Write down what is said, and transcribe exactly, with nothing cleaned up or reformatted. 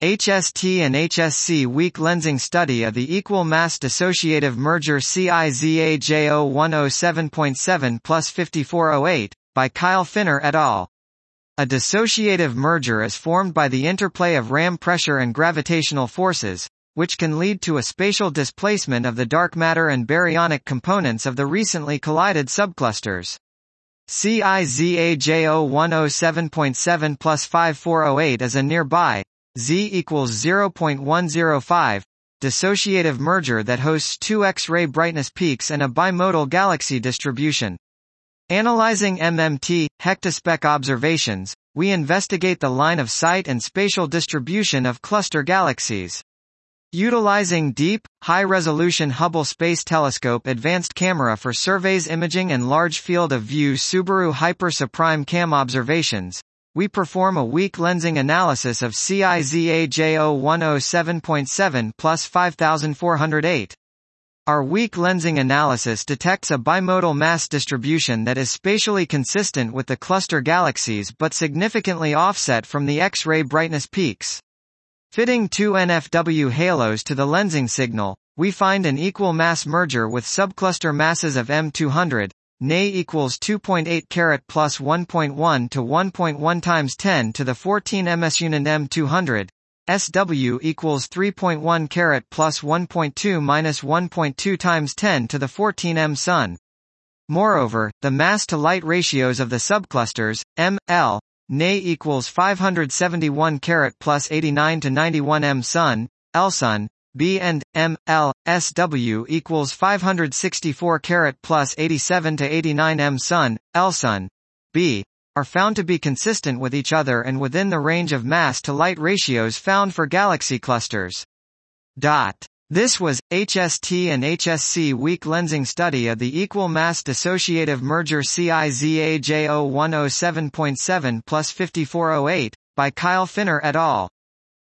H S T and H S C weak lensing study of the equal mass dissociative merger C I Z A J zero one zero seven point seven plus fifty-four oh eight, by Kyle Finner et al. A dissociative merger is formed by the interplay of ram pressure and gravitational forces, which can lead to a spatial displacement of the dark matter and baryonic components of the recently collided subclusters. C I Z A J zero one zero seven point seven plus fifty-four oh eight is a nearby, Z equals zero point one zero five, dissociative merger that hosts two X-ray brightness peaks and a bimodal galaxy distribution. Analyzing M M T, hectospec observations, we investigate the line of sight and spatial distribution of cluster galaxies. Utilizing deep, high-resolution Hubble Space Telescope advanced camera for surveys imaging and large field of view Subaru Hyper Suprime Cam observations, we perform a weak lensing analysis of C I Z A J zero one zero seven point seven plus five thousand four hundred eight. Our weak lensing analysis detects a bimodal mass distribution that is spatially consistent with the cluster galaxies but significantly offset from the X-ray brightness peaks. Fitting two N F W halos to the lensing signal, we find an equal mass merger with subcluster masses of M two hundred, N A equals two point eight carat plus one point one to one point one times ten to the fourteen ms unit M two hundred, S W equals three point one carat plus one point two minus one point two times ten to the fourteen m Sun. Moreover, the mass-to-light ratios of the subclusters, M, L, N A equals five hundred seventy-one carat plus eighty-nine to ninety-one m Sun, L Sun, B and, M, L, S W equals five hundred sixty-four carat plus eighty-seven to eighty-nine m Sun, L Sun, B, are found to be consistent with each other and within the range of mass-to-light ratios found for galaxy clusters. Dot. This was, H S T and H S C weak lensing study of the equal mass dissociative merger C I Z A J zero one zero seven point seven plus fifty-four oh eight, by Kyle Finner et al.